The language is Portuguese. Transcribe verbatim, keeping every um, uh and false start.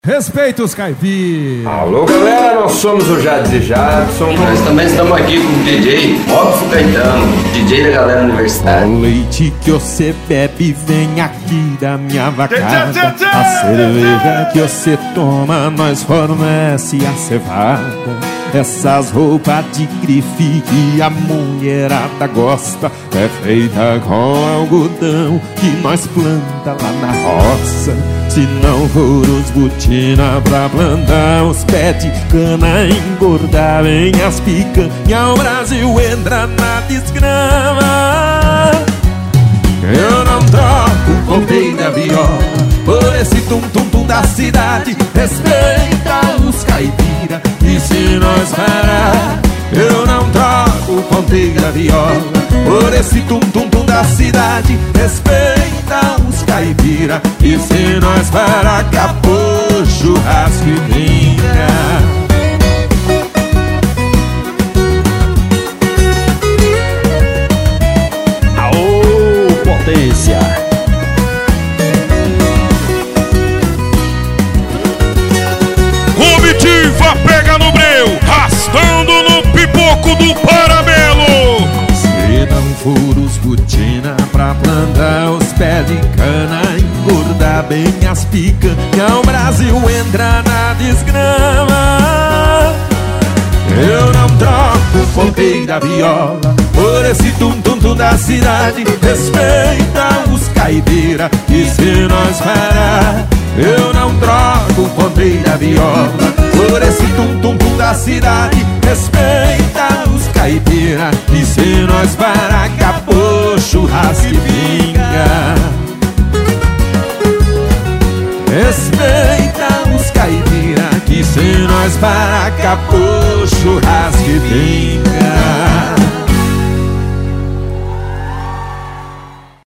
Respeita os caipiras. Alô galera, nós somos o Jades e Jadson. E nós também estamos aqui com o D J Robson Caetano, D J da galera universitária. O leite que você bebe vem aqui da minha vacada. A cerveja que você toma nós fornece a cevada. Essas roupas de grife que a mulherada gosta é feita com algodão que nós planta lá na roça. Se não for os botina pra plantar os pés de cana, engordar vem as picanha, o Brasil entra na desgrama. Eu não troco o ponteio da viola por esse tum-tum-tum da cidade. Respeita os caipira, e se nós parar, eu não troco o ponteio da viola por esse tum-tum-tum da cidade. Respeita os caipira, e se nós parar, acabou churrasco e vinha. Potência. Comitiva pega no breu, rastando no pipoco do Paramelo. Se não for os botina pra plantar os pés de cana, engordar bem as picanha, o Brasil entra na desgrama. Eu não troco o ponteio da viola por esse tum-tum-tum da cidade. Respeita os caipira, e se nós parar, eu não troco o ponteio da viola por esse tum-tum-tum da cidade. Respeita os caipira, e se nós parar, acabou churrasco e vinga. Respeita os caipira, que se nós parar, acabou churrasco e vinha.